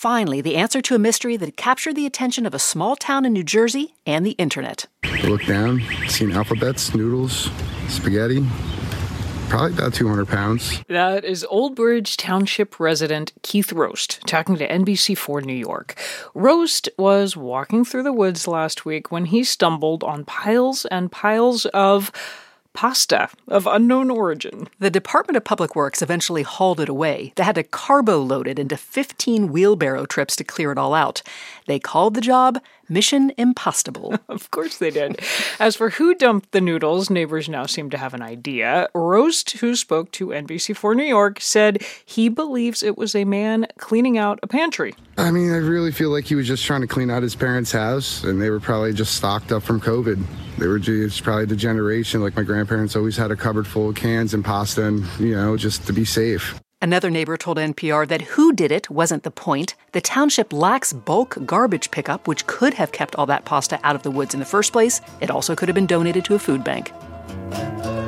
finally the answer to a mystery that captured the attention of a small town in New Jersey and the internet. I looked down, seen alphabets, noodles, spaghetti. Probably about 200 pounds. That is Old Bridge Township resident Keith Roast talking to NBC4 New York. Roast was walking through the woods last week when he stumbled on piles and piles of pasta of unknown origin. The Department of Public Works eventually hauled it away. They had to carbo-load it into 15 wheelbarrow trips to clear it all out. They called the job Mission Impossible. Of course they did. As for who dumped the noodles, neighbors now seem to have an idea. Roast, who spoke to NBC4 New York, said he believes it was a man cleaning out a pantry. I mean, I really feel like he was just trying to clean out his parents' house, and they were probably just stocked up from COVID. They were just probably the generation, like my grandparents always had a cupboard full of cans and pasta and, just to be safe. Another neighbor told NPR that who did it wasn't the point. The township lacks bulk garbage pickup, which could have kept all that pasta out of the woods in the first place. It also could have been donated to a food bank.